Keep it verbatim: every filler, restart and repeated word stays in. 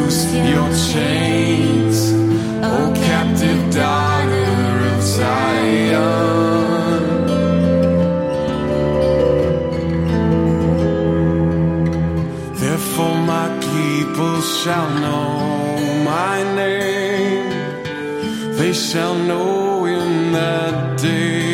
loose your chains, O captive daughter of Zion. Therefore my people shall know my name. They shall know in that day